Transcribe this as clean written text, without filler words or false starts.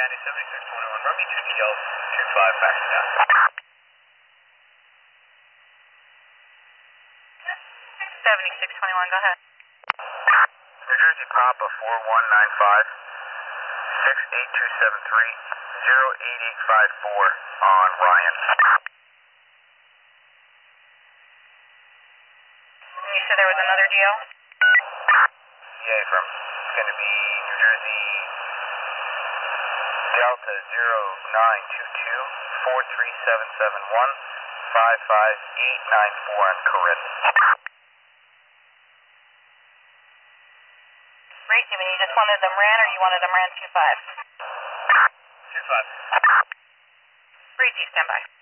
County 7621, run me 2DL 25 back to down. 7621, go ahead. New Jersey Papa 4195, 68273, 08854 on Ryan. You said there was another DL? Yeah, from, it's going to be New Jersey Delta 0922 43771 55894 on Corinne. Great, you mean you just wanted them ran or you wanted them ran 2-5? 25. Breezy, stand by.